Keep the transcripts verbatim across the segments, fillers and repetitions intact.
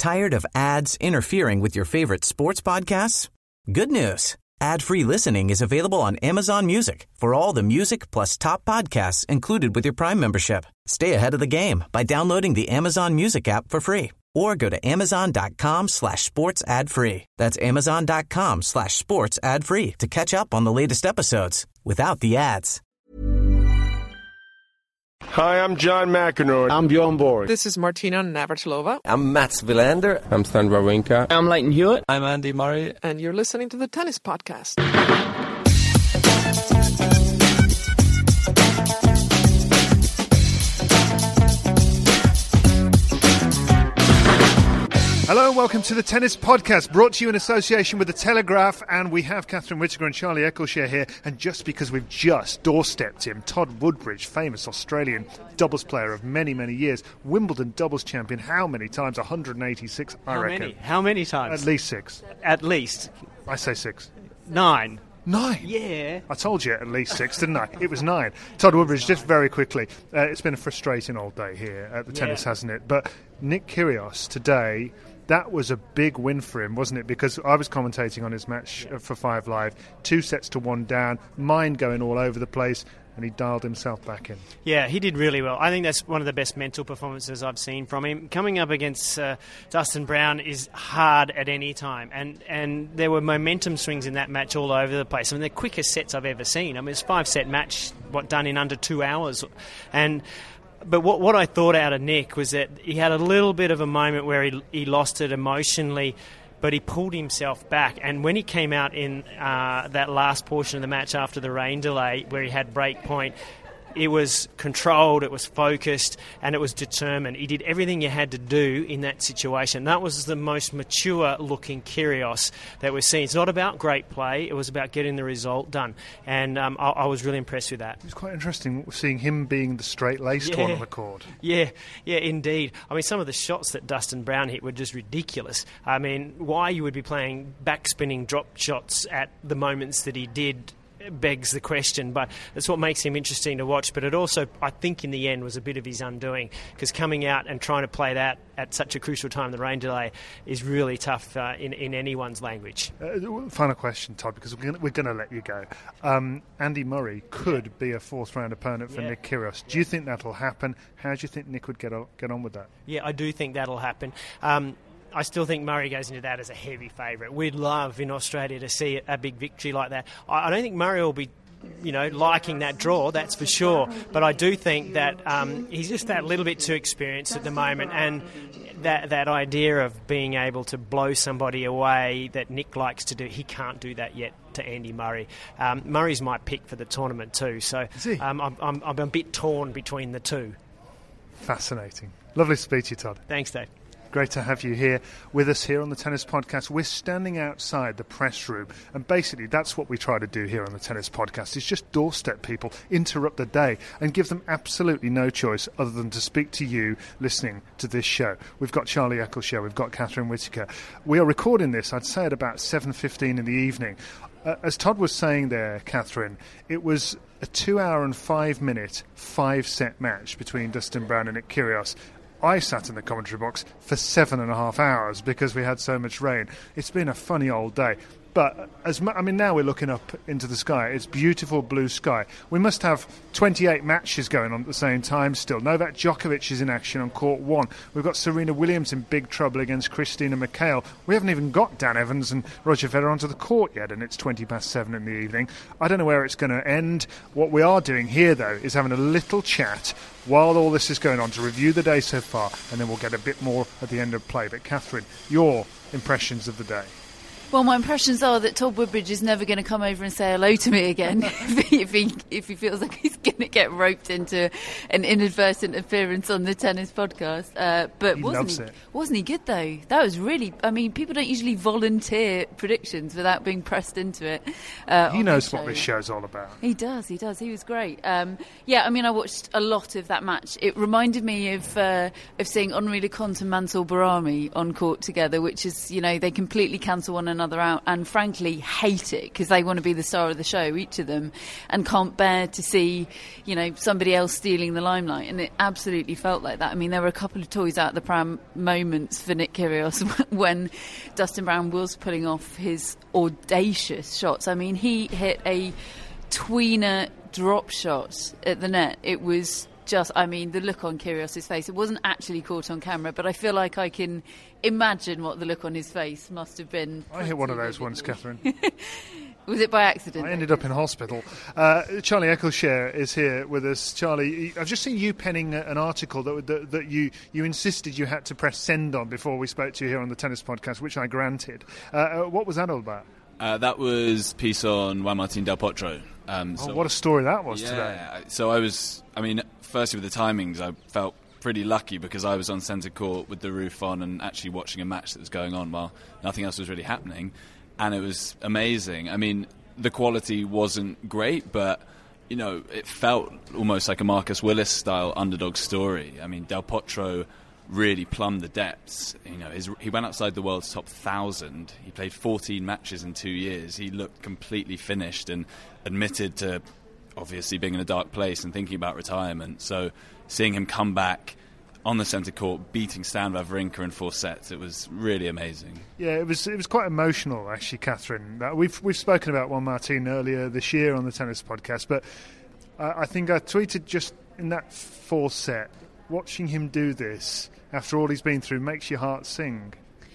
Tired of ads interfering with your favorite sports podcasts? Good news. Ad-free listening is available on Amazon Music for all the music plus top podcasts included with your Prime membership. Stay ahead of the game by downloading the Amazon Music app for free or go to amazon.com slash sports ad free. That's amazon.com slash sports ad free to catch up on the latest episodes without the ads. Hi, I'm John McEnroe. I'm Bjorn Borg. This is Martina Navratilova. I'm Mats Wilander. I'm Stan Wawrinka. I'm Leighton Hewitt. I'm Andy Murray. And you're listening to the Tennis Podcast. Hello and welcome to the Tennis Podcast, brought to you in association with The Telegraph, and we have Catherine Whitaker and Charlie Eccleshare here, and just because we've just doorstepped him, Todd Woodbridge, famous Australian doubles player of many, many years, Wimbledon doubles champion, how many times? one hundred eighty-six, I how reckon. Many? How many times? At least six. At least? I say six. Nine. Nine? Yeah. I told you at least six, didn't I? It was nine. Todd Woodbridge, just very quickly, uh, it's been a frustrating old day here at the yeah. tennis, hasn't it? But Nick Kyrgios today, that was a big win for him, wasn't it? Because I was commentating on his match yeah. for Five Live, two sets to one down, mind going all over the place, and he dialed himself back in. Yeah, he did really well. I think that's one of the best mental performances I've seen from him. Coming up against uh, Dustin Brown is hard at any time, and, and there were momentum swings in that match all over the place. I mean, the quickest sets I've ever seen. I mean, it's a five-set match, what, done in under two hours. And But what what I thought out of Nick was that he had a little bit of a moment where he he lost it emotionally, but he pulled himself back. And when he came out in uh, that last portion of the match after the rain delay, where he had break point, it was controlled, it was focused, and it was determined. He did everything you had to do in that situation. That was the most mature-looking Kyrgios that we've seen. It's not about great play, it was about getting the result done. And um, I, I was really impressed with that. It's quite interesting seeing him being the straight-laced yeah. one on the court. Yeah, yeah, indeed. I mean, some of the shots that Dustin Brown hit were just ridiculous. I mean, why you would be playing back-spinning drop shots at the moments that he did begs the question, but that's what makes him interesting to watch. But it also, I think in the end, was a bit of his undoing, because coming out and trying to play that at such a crucial time, the rain delay, is really tough uh, in, in anyone's language. Uh, final question, Todd, because we're going to let you go. Um, Andy Murray could yeah. be a fourth round opponent for yeah. Nick Kyrgios. Do you think that'll happen? How do you think Nick would get on, get on with that? Yeah, I do think that'll happen. Um, I still think Murray goes into that as a heavy favourite. We'd love in Australia to see a big victory like that. I don't think Murray will be, you know, liking that draw, that's for sure. But I do think that um, he's just that little bit too experienced at the moment, and that that idea of being able to blow somebody away that Nick likes to do, he can't do that yet to Andy Murray. Um, Murray's my pick for the tournament too, so um, I'm, I'm, I'm a bit torn between the two. Fascinating. Lovely to speak to you, Todd. Thanks, Dave. Great to have you here with us here on the Tennis Podcast. We're standing outside the press room, and basically that's what we try to do here on the Tennis Podcast, is just doorstep people, interrupt the day, and give them absolutely no choice other than to speak to you listening to this show. We've got Charlie Eccleshare, we've got Catherine Whitaker. We are recording this, I'd say, at about seven fifteen in the evening. Uh, as Todd was saying there, Catherine, it was a two hour and five minute, five-set match between Dustin Brown and Nick Kyrgios. I sat in the commentary box for seven and a half hours because we had so much rain. It's been a funny old day. But, as mu- I mean, now we're looking up into the sky. It's beautiful blue sky. We must have twenty-eight matches going on at the same time still. Novak Djokovic is in action on court one. We've got Serena Williams in big trouble against Christina McHale. We haven't even got Dan Evans and Roger Federer onto the court yet, and it's twenty past seven in the evening. I don't know where it's going to end. What we are doing here, though, is having a little chat while all this is going on to review the day so far, and then we'll get a bit more at the end of play. But, Catherine, your impressions of the day? Well, my impressions are that Todd Woodbridge is never going to come over and say hello to me again if, he, if he if he feels like he's going to get roped into an inadvertent appearance on the Tennis Podcast. Uh, but he wasn't loves he, it. wasn't he good though? That was really. I mean, people don't usually volunteer predictions without being pressed into it. Uh, he knows what this show's all about. He does. He does. He was great. Um, yeah, I mean, I watched a lot of that match. It reminded me of uh, of seeing Henri Leconte and Mansur Barami on court together, which is, you know, they completely cancel one another out and frankly hate it because they want to be the star of the show, each of them, and can't bear to see, you know, somebody else stealing the limelight. And it absolutely felt like that. I mean, there were a couple of toys out the pram moments for Nick Kyrgios when Dustin Brown was pulling off his audacious shots. I mean, he hit a tweener drop shot at the net. It was just, I mean, the look on Kyrgios' face, it wasn't actually caught on camera, but I feel like I can imagine what the look on his face must have been. I hit one of those once, Catherine. Was it by accident? I ended up in hospital. Uh, Charlie Eccleshare is here with us. Charlie, I've just seen you penning an article that, that, that you, you insisted you had to press send on before we spoke to you here on the Tennis Podcast, which I granted. Uh, what was that all about? Uh, that was a piece on Juan Martín del Potro. Um, oh, so, what a story that was yeah, today. So I was, I mean, firstly with the timings, I felt pretty lucky because I was on centre court with the roof on and actually watching a match that was going on while nothing else was really happening. And it was amazing. I mean, the quality wasn't great, but, you know, it felt almost like a Marcus Willis-style underdog story. I mean, Del Potro really plumbed the depths. You know, his, he went outside the world's top thousand. He played fourteen matches in two years. He looked completely finished and admitted to obviously being in a dark place and thinking about retirement. So seeing him come back on the centre court, beating Stan Wawrinka in four sets, it was really amazing. Yeah, it was it was quite emotional, actually, Catherine. Uh, we've we've spoken about Juan Martín earlier this year on the Tennis Podcast, but uh, I think I tweeted just in that fourth set, watching him do this after all he's been through makes your heart sing.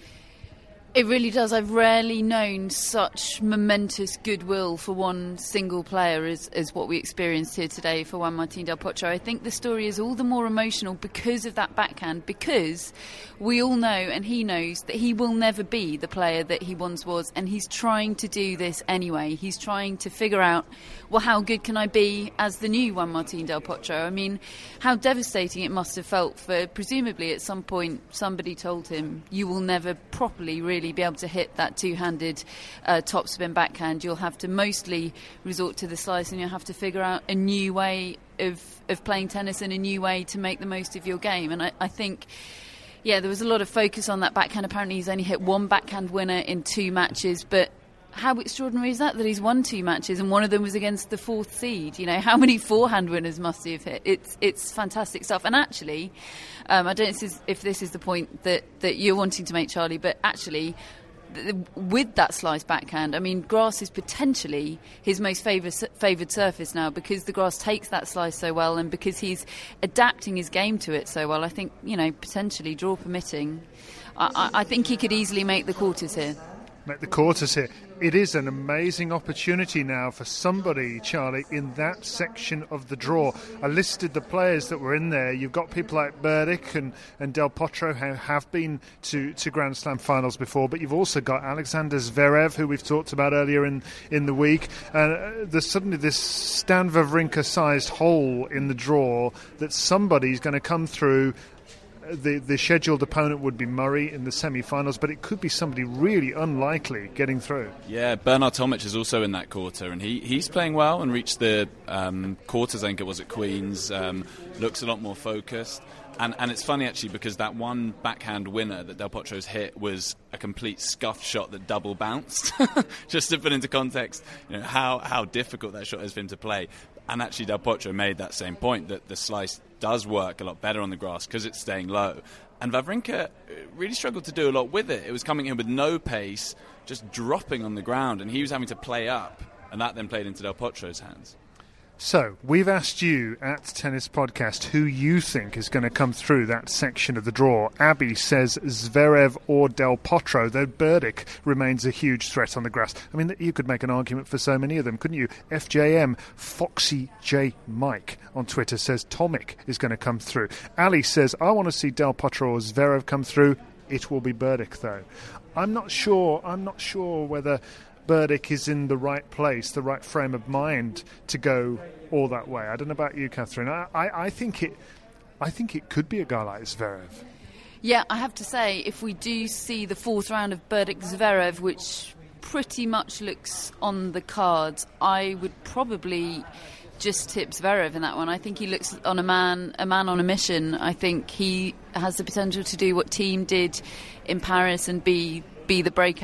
It really does. I've rarely known such momentous goodwill for one single player as, as what we experienced here today for Juan Martín del Potro. I think the story is all the more emotional because of that backhand, because we all know, and he knows, that he will never be the player that he once was, and he's trying to do this anyway. He's trying to figure out, well, how good can I be as the new Juan Martín del Potro? I mean, how devastating it must have felt for, presumably at some point, somebody told him, you will never properly really be able to hit that two-handed uh, topspin backhand. You'll have to mostly resort to the slice, and you'll have to figure out a new way of, of playing tennis and a new way to make the most of your game. And I, I think, yeah, there was a lot of focus on that backhand. Apparently he's only hit one backhand winner in two matches, but how extraordinary is that, that he's won two matches and one of them was against the fourth seed? You know, how many forehand winners must he have hit? It's it's fantastic stuff. And actually, um, I don't know if this, is, if this is the point that, that you're wanting to make, Charlie, but actually, th- with that slice backhand, I mean, grass is potentially his most favoured favoured surface now because the grass takes that slice so well and because he's adapting his game to it so well. I think, you know, potentially, draw permitting, I, I, I think he could easily make the quarters here. Make the quarters here. It is an amazing opportunity now for somebody, Charlie, in that section of the draw. I listed the players that were in there. You've got people like Berdych and, and Del Potro who have been to, to Grand Slam finals before, but you've also got Alexander Zverev, who we've talked about earlier in, in the week. And uh, there's suddenly this Stan Wawrinka-sized hole in the draw that somebody's going to come through. The the scheduled opponent would be Murray in the semi-finals, but it could be somebody really unlikely getting through. Yeah, Bernard Tomic is also in that quarter, and he, he's playing well and reached the um, quarters, I think it was, at Queen's. Um, looks a lot more focused. And and it's funny, actually, because that one backhand winner that Del Potro's hit was a complete scuffed shot that double bounced. Just to put into context, you know, how, how difficult that shot is for him to play. And actually, Del Potro made that same point, that the slice does work a lot better on the grass because it's staying low. And Wawrinka really struggled to do a lot with it. It was coming in with no pace, just dropping on the ground, and he was having to play up, and that then played into Del Potro's hands. So, we've asked you at Tennis Podcast who you think is going to come through that section of the draw. Abby says Zverev or Del Potro, though Berdych remains a huge threat on the grass. I mean, you could make an argument for so many of them, couldn't you? F J M, Foxy J Mike on Twitter says Tomic is going to come through. Ali says, I want to see Del Potro or Zverev come through. It will be Berdych, though. I'm not sure, I'm not sure whether Berdych is in the right place, the right frame of mind to go all that way. I don't know about you, Catherine. I, I, I think it I think it could be a guy like Zverev. Yeah, I have to say, if we do see the fourth round of Berdych-Zverev, which pretty much looks on the cards, I would probably just tip Zverev in that one. I think he looks on a man a man on a mission. I think he has the potential to do what Thiem did in Paris and be be the breakout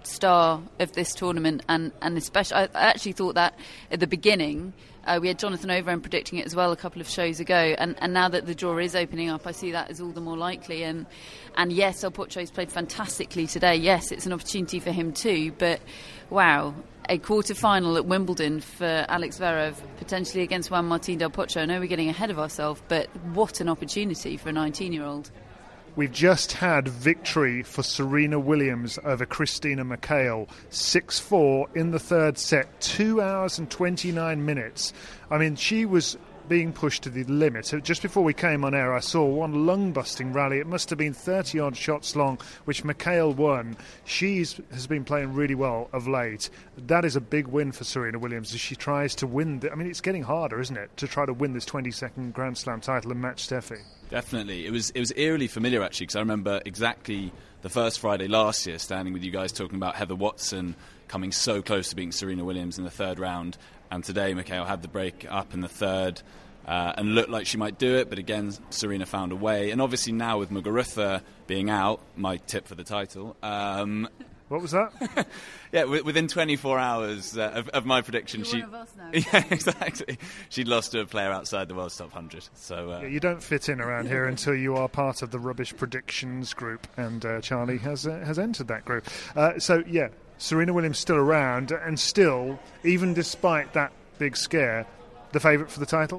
star of this tournament, and, and especially I actually thought that at the beginning. Uh, we had Jonathan Overend predicting it as well a couple of shows ago, and, and now that the draw is opening up, I see that as all the more likely. And and yes, El Pocho's played fantastically today. Yes, it's an opportunity for him too, but wow, a quarter-final at Wimbledon for Alex Zverev, potentially against Juan Martín del Potro. I know we're getting ahead of ourselves, but what an opportunity for a nineteen-year-old. We've just had victory for Serena Williams over Christina McHale, six four in the third set, two hours and twenty-nine minutes. I mean, she was being pushed to the limit. So just before we came on air, I saw one lung-busting rally. It must have been thirty-odd shots long, which McHale won. She has been playing really well of late. That is a big win for Serena Williams as she tries to win. The, I mean, it's getting harder, isn't it, to try to win this twenty-second Grand Slam title and match Steffi. Definitely. It was it was eerily familiar, actually, because I remember exactly the first Friday last year standing with you guys talking about Heather Watson coming so close to beating Serena Williams in the third round. And today, McHale had the break up in the third uh, and looked like she might do it. But again, Serena found a way. And obviously now with Muguruza being out, my tip for the title... Um, What was that? yeah, within twenty-four hours uh, of, of my prediction, You're she. one of us now. Yeah, exactly. She'd lost to a player outside the world's top one hundred. So uh, yeah, you don't fit in around here until you are part of the rubbish predictions group, and uh, Charlie has uh, has entered that group. Uh, so yeah, Serena Williams still around, and still, even despite that big scare, the favourite for the title.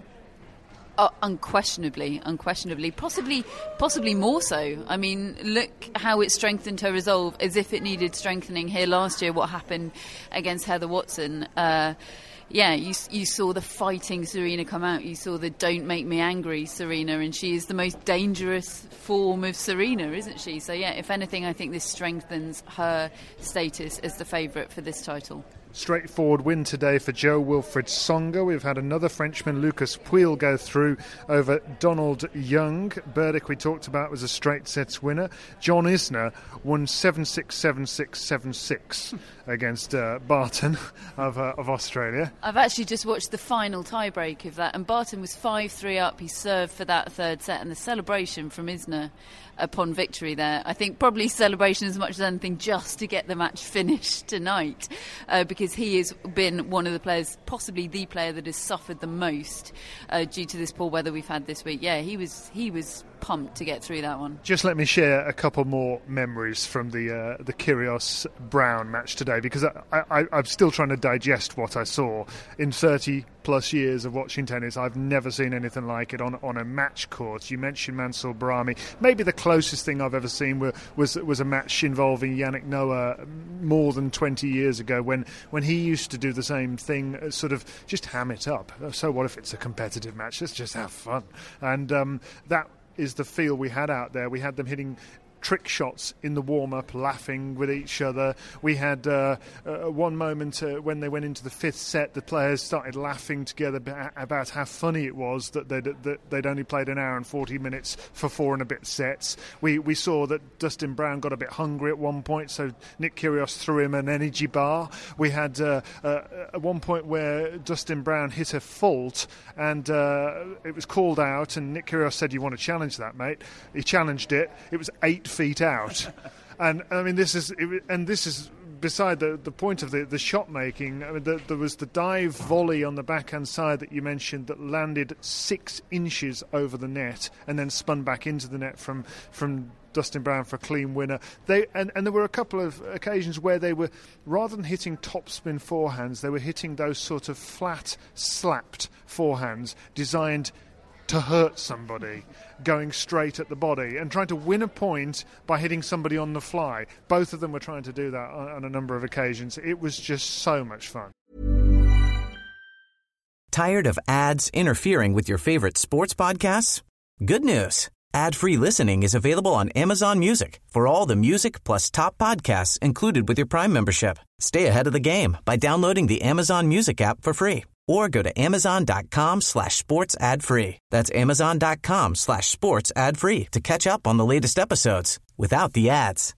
Oh, unquestionably, unquestionably, possibly, possibly more so. I mean, look how it strengthened her resolve, as if it needed strengthening here last year. What happened against Heather Watson? Uh, yeah, you you saw the fighting Serena come out. You saw the "don't make me angry" Serena, and she is the most dangerous form of Serena, isn't she? So yeah, if anything, I think this strengthens her status as the favourite for this title. Straightforward win today for Jo-Wilfried Tsonga. We've had another Frenchman, Lucas Pouille, go through over Donald Young. Burdick, we talked about, was a straight sets winner. John Isner won seven six, seven six, seven six against uh, Barton of, uh, of Australia. I've actually just watched the final tiebreak of that, and Barton was five three up. He served for that third set, and the celebration from Isner upon victory there, I think probably celebration as much as anything just to get the match finished tonight, uh, because he has been one of the players, possibly the player that has suffered the most uh, due to this poor weather we've had this week. Yeah, he was he was pumped to get through that one. Just let me share a couple more memories from the uh, the Kyrgios Brown match today, because I, I, I'm still trying to digest what I saw. In thirty plus years of watching tennis, I've never seen anything like it on on a match court. You mentioned Mansour Brahmi. Maybe the closest thing I've ever seen were, was was a match involving Yannick Noah more than twenty years ago, when when he used to do the same thing, sort of just ham it up. So what if it's a competitive match? Let's just have fun. And um, that is the feel we had out there. We had them hitting trick shots in the warm-up, laughing with each other. We had uh, uh, one moment uh, when they went into the fifth set, the players started laughing together b- about how funny it was that they'd, that they'd only played an hour and forty minutes for four and a bit sets. We we saw that Dustin Brown got a bit hungry at one point, so Nick Kyrgios threw him an energy bar. We had uh, uh, at one point where Dustin Brown hit a fault, and uh, it was called out, and Nick Kyrgios said, "You want to challenge that, mate?" He challenged it. It was eight feet out. And I mean, this is and this is beside the the point of the the shot making. I mean, the, there was the dive volley on the backhand side that you mentioned that landed six inches over the net and then spun back into the net from from Dustin Brown for a clean winner. They and, and there were a couple of occasions where they were, rather than hitting topspin forehands, they were hitting those sort of flat slapped forehands designed to hurt somebody, going straight at the body and trying to win a point by hitting somebody on the fly. Both of them were trying to do that on, on a number of occasions. It was just so much fun. Tired of ads interfering with your favorite sports podcasts? Good news. Ad-free listening is available on Amazon Music for all the music plus top podcasts included with your Prime membership. Stay ahead of the game by downloading the Amazon Music app for free, or go to amazon.com slash sports ad free. That's amazon.com slash sports ad free to catch up on the latest episodes without the ads.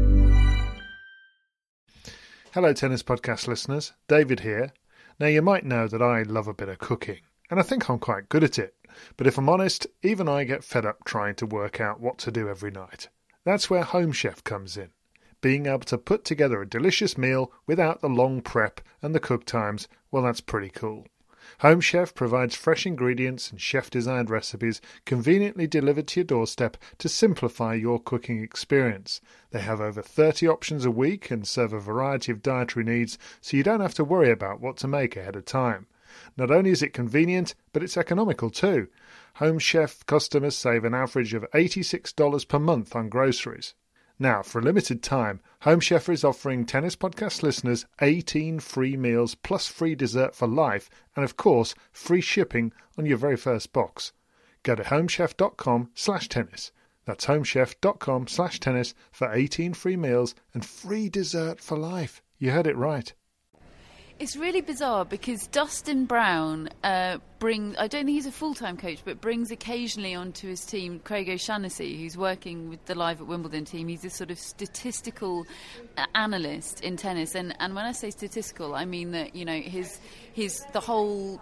Hello, Tennis Podcast listeners. David here. Now, you might know that I love a bit of cooking, and I think I'm quite good at it. But if I'm honest, even I get fed up trying to work out what to do every night. That's where Home Chef comes in. Being able to put together a delicious meal without the long prep and the cook times, well, that's pretty cool. Home Chef provides fresh ingredients and chef-designed recipes conveniently delivered to your doorstep to simplify your cooking experience. They have over thirty options a week and serve a variety of dietary needs, so you don't have to worry about what to make ahead of time. Not only is it convenient, but it's economical too. Home Chef customers save an average of eighty-six dollars per month on groceries. Now, for a limited time, Home Chef is offering Tennis Podcast listeners eighteen free meals plus free dessert for life and, of course, free shipping on your very first box. Go to homechef.com slash tennis. That's homechef.com slash tennis for eighteen free meals and free dessert for life. You heard it right. It's really bizarre because Dustin Brown uh, brings, I don't think he's a full-time coach, but brings occasionally onto his team Craig O'Shaughnessy, who's working with the Live at Wimbledon team. He's a sort of statistical analyst in tennis. And, and when I say statistical, I mean that, you know, his his the whole...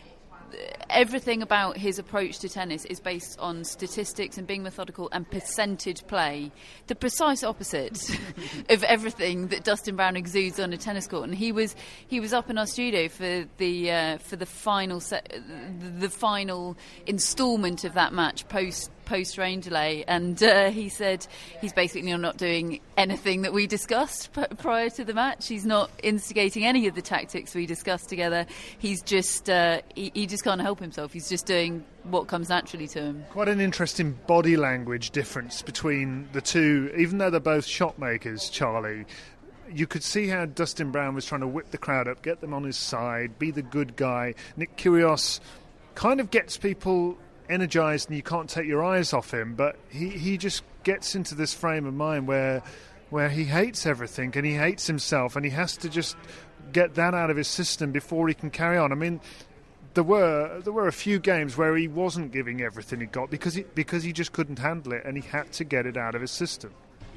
everything about his approach to tennis is based on statistics and being methodical and percentage play. The precise opposite of everything that Dustin Brown exudes on a tennis court. And he was he was up in our studio for the uh, for the final set, the final instalment of that match post post rain delay, and uh, he said he's basically not doing anything that we discussed p- prior to the match. He's not instigating any of the tactics we discussed together. He's just uh, he, he just can't help himself. He's just doing what comes naturally to him. Quite an interesting body language difference between the two, even though they're both shot makers, Charlie. You could see how Dustin Brown was trying to whip the crowd up, get them on his side, be the good guy. Nick Kyrgios kind of gets people energised and you can't take your eyes off him, but he, he just gets into this frame of mind where where he hates everything and he hates himself and he has to just get that out of his system before he can carry on. I mean, there were there were a few games where he wasn't giving everything he got because he, because he just couldn't handle it and he had to get it out of his system.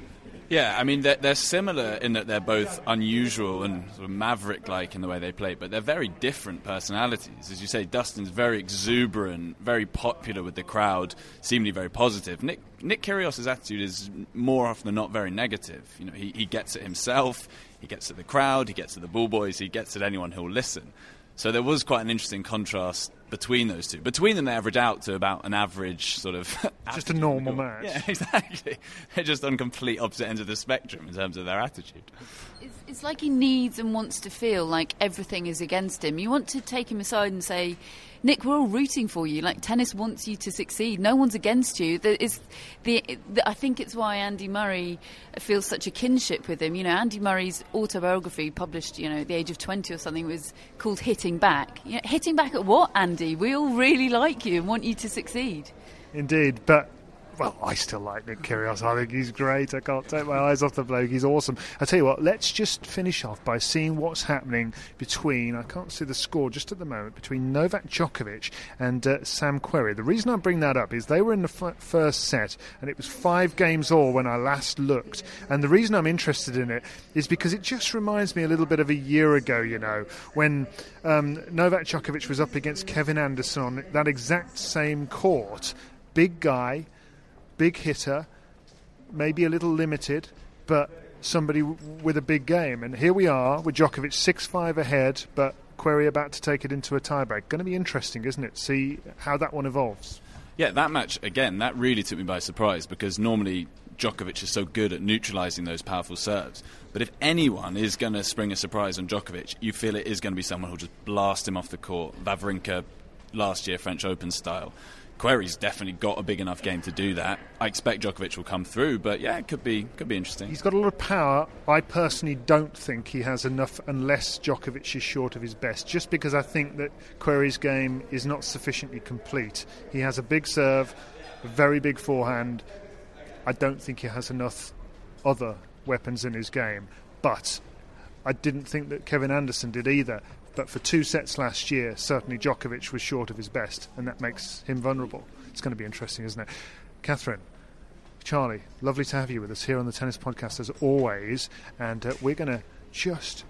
Yeah, I mean, they're, they're similar in that they're both unusual and sort of maverick-like in the way they play, but they're very different personalities. As you say, Dustin's very exuberant, very popular with the crowd, seemingly very positive. Nick Nick Kyrgios' attitude is more often than not very negative. You know, he, he gets it himself, he gets at the crowd, he gets at the ball boys, he gets at anyone who'll listen. So there was quite an interesting contrast between those two. Between them, they average out to about an average sort of... just a normal match. Yeah, exactly. They're just on complete opposite ends of the spectrum in terms of their attitude. It's, it's like he needs and wants to feel like everything is against him. You want to take him aside and say, Nick, we're all rooting for you. Like, tennis wants you to succeed. No one's against you. There is the, the, I think it's why Andy Murray feels such a kinship with him. You know, Andy Murray's autobiography, published, you know, at the age of twenty or something, was called Hitting Back. You know, hitting back at what, Andy? We all really like you and want you to succeed. Indeed, but... well, I still like Nick Kyrgios. I think he's great. I can't take my eyes off the bloke. He's awesome. I tell you what, let's just finish off by seeing what's happening between, I can't see the score just at the moment, between Novak Djokovic and uh, Sam Querrey. The reason I bring that up is they were in the f- first set, and it was five games all when I last looked. And the reason I'm interested in it is because it just reminds me a little bit of a year ago, you know, when um, Novak Djokovic was up against Kevin Anderson on that exact same court. Big guy, big hitter, maybe a little limited, but somebody w- with a big game. And here we are with Djokovic six five ahead, but Querrey about to take it into a tiebreak. Going to be interesting, isn't it? See how that one evolves. Yeah, that match, again, that really took me by surprise because normally Djokovic is so good at neutralising those powerful serves. But if anyone is going to spring a surprise on Djokovic, you feel it is going to be someone who'll just blast him off the court. Wawrinka, last year, French Open style. Querrey's definitely got a big enough game to do that. I expect Djokovic will come through, but yeah, it could be could be interesting. He's got a lot of power. I personally don't think he has enough unless Djokovic is short of his best, just because I think that Querrey's game is not sufficiently complete. He has a big serve, a very big forehand. I don't think he has enough other weapons in his game, but I didn't think that Kevin Anderson did either. But for two sets last year, certainly Djokovic was short of his best, and that makes him vulnerable. It's going to be interesting, isn't it? Catherine, Charlie, lovely to have you with us here on the Tennis Podcast as always, and uh, we're going to just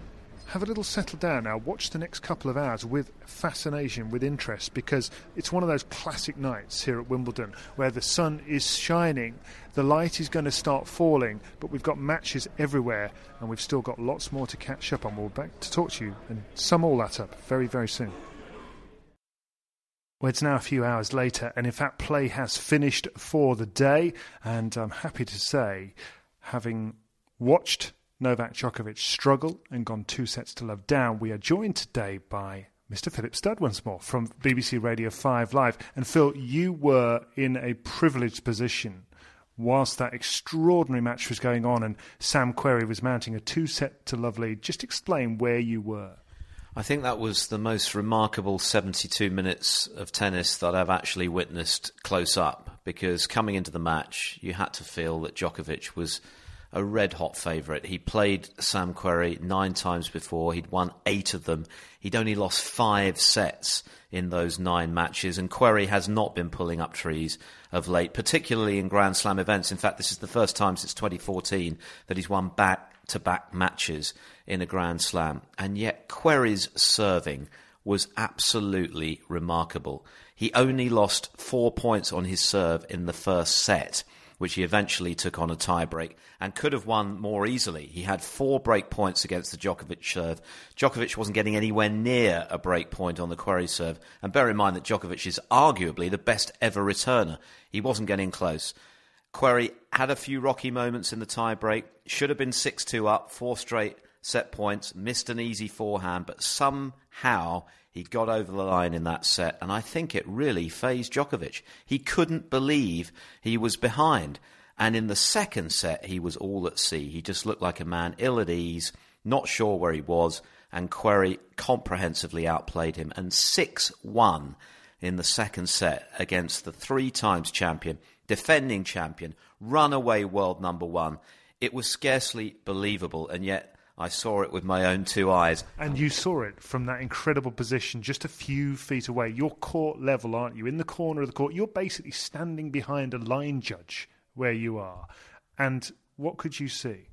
have a little settle down now. Watch the next couple of hours with fascination, with interest, because it's one of those classic nights here at Wimbledon where the sun is shining, the light is going to start falling, but we've got matches everywhere and we've still got lots more to catch up on. We'll be back to talk to you and sum all that up very, very soon. Well, it's now a few hours later, and in fact play has finished for the day, and I'm happy to say, having watched Novak Djokovic struggle and gone two sets to love down, we are joined today by Mister Philip Studd once more from B B C Radio five Live. And Phil, you were in a privileged position whilst that extraordinary match was going on and Sam Querrey was mounting a two set to love lead. Just explain where you were. I think that was the most remarkable seventy-two minutes of tennis that I've actually witnessed close up, because coming into the match, you had to feel that Djokovic was a red-hot favourite. He played Sam Querrey nine times before. He'd won eight of them. He'd only lost five sets in those nine matches, and Querrey has not been pulling up trees of late, particularly in Grand Slam events. In fact, this is the first time since twenty fourteen that he's won back-to-back matches in a Grand Slam. And yet Querrey's serving was absolutely remarkable. He only lost four points on his serve in the first set, which he eventually took on a tie-break, and could have won more easily. He had four break points against the Djokovic serve. Djokovic wasn't getting anywhere near a break point on the Querrey serve. And bear in mind that Djokovic is arguably the best ever returner. He wasn't getting close. Querrey had a few rocky moments in the tie-break. Should have been six two up, four straight set points, missed an easy forehand, but somehow he got over the line in that set, and I think it really fazed Djokovic. He couldn't believe he was behind. And in the second set, he was all at sea. He just looked like a man ill at ease, not sure where he was, and Querrey comprehensively outplayed him. And six one in the second set against the three times champion, defending champion, runaway world number one. It was scarcely believable, and yet I saw it with my own two eyes. And you saw it from that incredible position just a few feet away. You're court level, aren't you? In the corner of the court. You're basically standing behind a line judge where you are. And what could you see?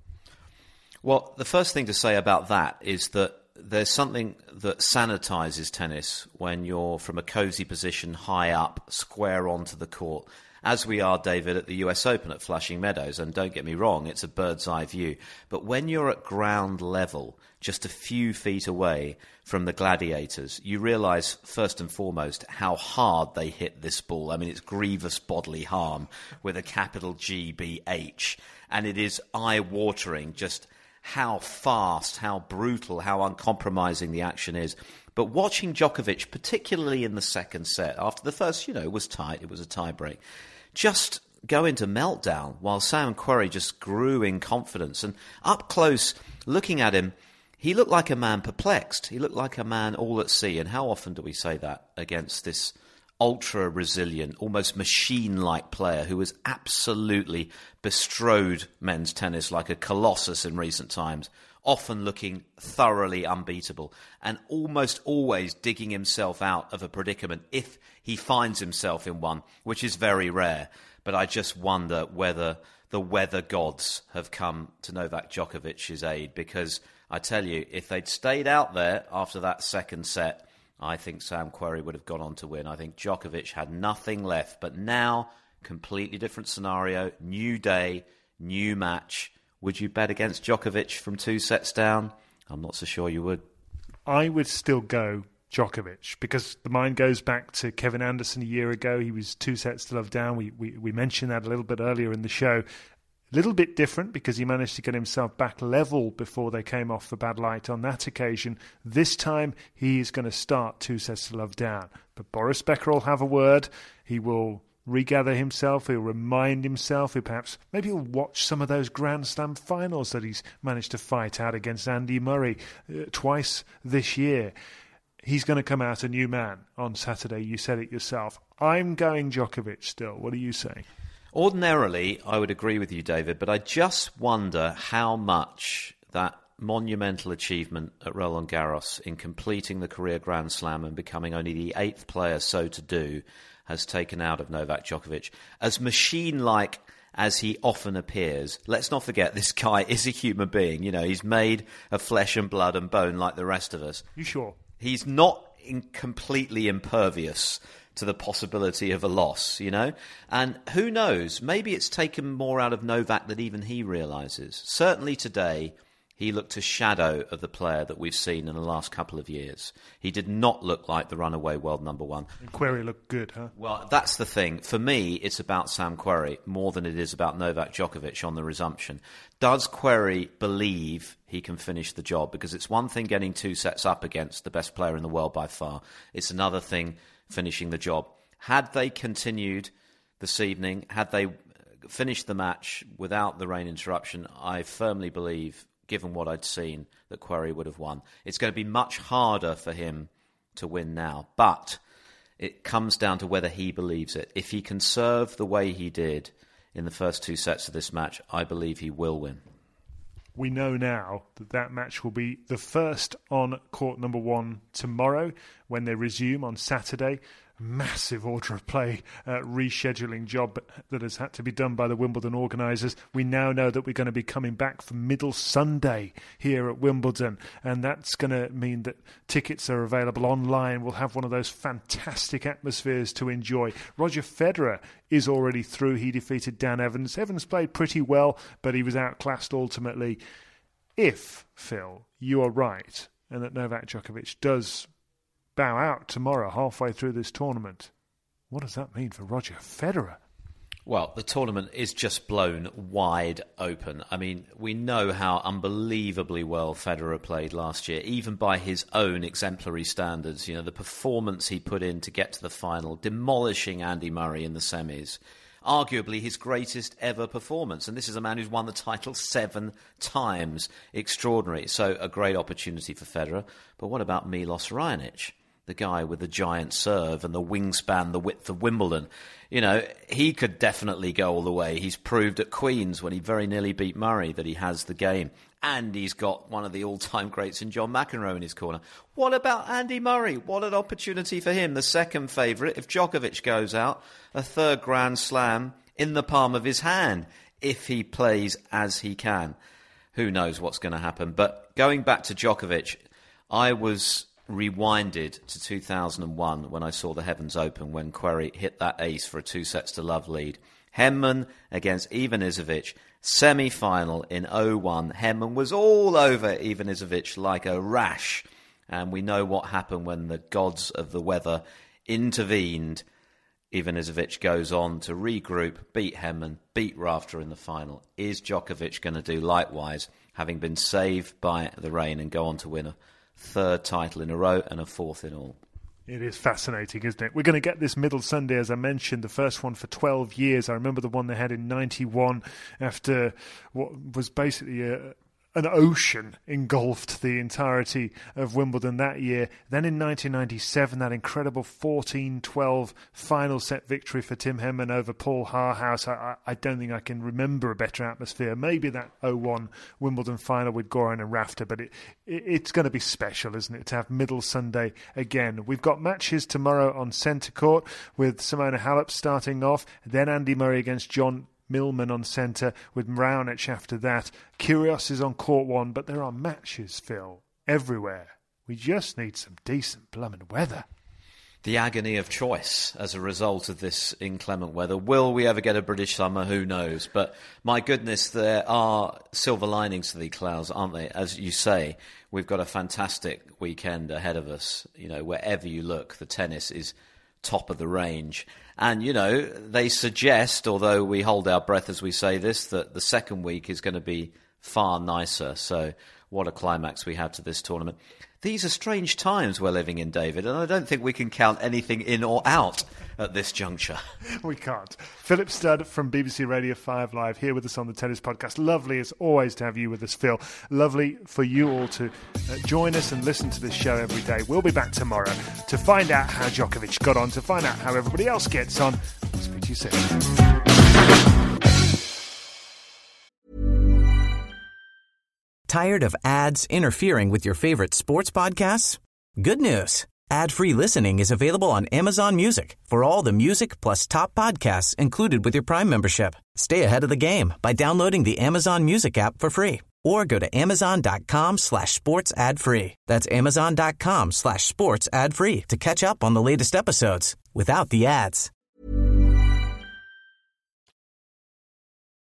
Well, the first thing to say about that is that there's something that sanitises tennis when you're from a cosy position high up, square onto the court, as we are, David, at the U S Open at Flushing Meadows. And don't get me wrong, it's a bird's eye view. But when you're at ground level, just a few feet away from the gladiators, you realise, first and foremost, how hard they hit this ball. I mean, it's grievous bodily harm with a capital G B H. And it is eye-watering just how fast, how brutal, how uncompromising the action is. But watching Djokovic, particularly in the second set, after the first, you know, was tight, it was a tie-break, just go into meltdown while Sam Querrey just grew in confidence. And up close, looking at him, he looked like a man perplexed. He looked like a man all at sea. And how often do we say that against this ultra-resilient, almost machine-like player who has absolutely bestrode men's tennis like a colossus in recent times, often looking thoroughly unbeatable and almost always digging himself out of a predicament if he finds himself in one, which is very rare. But I just wonder whether the weather gods have come to Novak Djokovic's aid, because I tell you, if they'd stayed out there after that second set, I think Sam Querrey would have gone on to win. I think Djokovic had nothing left. But now, completely different scenario, new day, new match. Would you bet against Djokovic from two sets down? I'm not so sure you would. I would still go Djokovic, because the mind goes back to Kevin Anderson a year ago. He was two sets to love down. We, we, we mentioned that a little bit earlier in the show. A little bit different because he managed to get himself back level before they came off the bad light on that occasion. This time, he's going to start two sets to love down. But Boris Becker will have a word. He will regather himself. He'll remind himself. He'll perhaps, maybe he'll watch some of those Grand Slam finals that he's managed to fight out against Andy Murray uh, twice this year. He's going to come out a new man on Saturday. You said it yourself. I'm going Djokovic still. What are you saying? Ordinarily, I would agree with you, David, but I just wonder how much that monumental achievement at Roland Garros in completing the career Grand Slam and becoming only the eighth player so to do has taken out of Novak Djokovic. As machine-like as he often appears. Let's not forget, this guy is a human being. You know, he's made of flesh and blood and bone like the rest of us. You sure? He's not in completely impervious to the possibility of a loss, you know? And who knows, maybe it's taken more out of Novak than even he realises. Certainly today, he looked a shadow of the player that we've seen in the last couple of years. He did not look like the runaway world number one. And Querrey looked good, huh? Well, that's the thing. For me, it's about Sam Querrey more than it is about Novak Djokovic on the resumption. Does Querrey believe he can finish the job? Because it's one thing getting two sets up against the best player in the world by far. It's another thing finishing the job. Had they continued this evening, had they finished the match without the rain interruption, I firmly believe, given what I'd seen, that Querrey would have won. It's going to be much harder for him to win now, but it comes down to whether he believes it. If he can serve the way he did in the first two sets of this match, I believe he will win. We know now that that match will be the first on court number one tomorrow when they resume on Saturday. Massive order of play uh, rescheduling job that has had to be done by the Wimbledon organisers. We now know that we're going to be coming back for Middle Sunday here at Wimbledon, and that's going to mean that tickets are available online. We'll have one of those fantastic atmospheres to enjoy. Roger Federer is already through. He defeated Dan Evans. Evans played pretty well, but he was outclassed ultimately. If, Phil, you are right, and that Novak Djokovic does bow out tomorrow halfway through this tournament, what does that mean for Roger Federer? Well, the tournament is just blown wide open. I mean, we know how unbelievably well Federer played last year, even by his own exemplary standards. You know, the performance he put in to get to the final, demolishing Andy Murray in the semis. Arguably his greatest ever performance. And this is a man who's won the title seven times. Extraordinary. So a great opportunity for Federer. But what about Milos Raonic? The guy with the giant serve and the wingspan, the width of Wimbledon. You know, he could definitely go all the way. He's proved at Queen's when he very nearly beat Murray that he has the game. And he's got one of the all-time greats in John McEnroe in his corner. What about Andy Murray? What an opportunity for him. The second favourite. If Djokovic goes out, a third Grand Slam in the palm of his hand if he plays as he can. Who knows what's going to happen. But going back to Djokovic, I was rewinded to two thousand one when I saw the Heavens Open when Querrey hit that ace for a two sets to love lead. Henman against Ivanisevic, semi-final in oh one. Henman was all over Ivanisevic like a rash. And we know what happened when the gods of the weather intervened. Ivanisevic goes on to regroup, beat Henman, beat Rafter in the final. Is Djokovic going to do likewise, having been saved by the rain and go on to win a third title in a row and a fourth in all? It is fascinating, isn't it? We're going to get this Middle Sunday, as I mentioned, the first one for twelve years. I remember the one they had in ninety-one after what was basically a, an ocean engulfed the entirety of Wimbledon that year. Then in nineteen ninety-seven, that incredible fourteen twelve final set victory for Tim Henman over Paul Haarhuis. I, I don't think I can remember a better atmosphere. Maybe that oh one Wimbledon final with Goran and Rafter, but it, it, it's going to be special, isn't it, to have Middle Sunday again. We've got matches tomorrow on centre court with Simona Halep starting off, then Andy Murray against John Millman on centre with Raonic after that. Kyrgios is on court one, but there are matches, Phil, everywhere. We just need some decent blooming weather. The agony of choice as a result of this inclement weather. Will we ever get a British summer? Who knows? But my goodness, there are silver linings to the clouds, aren't they? As you say, we've got a fantastic weekend ahead of us. You know, wherever you look, the tennis is top of the range. And, you know, they suggest, although we hold our breath as we say this, that the second week is going to be far nicer. So what a climax we have to this tournament. These are strange times we're living in, David, and I don't think we can count anything in or out at this juncture. We can't. Philip Studd from B B C Radio five Live here with us on the Tennis Podcast. Lovely as always to have you with us, Phil. Lovely for you all to uh, join us and listen to this show every day. We'll be back tomorrow to find out how Djokovic got on, to find out how everybody else gets on. I'll speak to you soon. Tired of ads interfering with your favorite sports podcasts? Good news. Ad-free listening is available on Amazon Music for all the music plus top podcasts included with your Prime membership. Stay ahead of the game by downloading the Amazon Music app for free or go to amazon.com slash sports ad free. That's amazon.com slash sports ad free to catch up on the latest episodes without the ads.